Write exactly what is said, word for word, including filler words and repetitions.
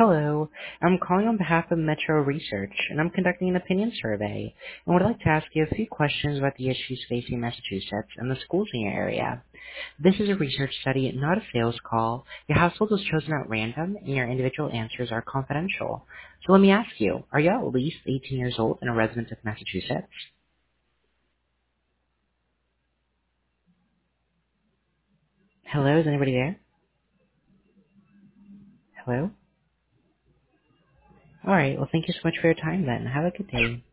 Hello. I'm calling on behalf of Metro Research, and I'm conducting an opinion survey and would like to ask you a few questions about the issues facing Massachusetts and the schools in your area. This is a research study, not a sales call. Your household was chosen at random, and your individual answers are confidential. So let me ask you, are you at least eighteen years old and a resident of Massachusetts? Hello, is anybody there? Hello? Alright, well thank you so much for your time then. Have a good day.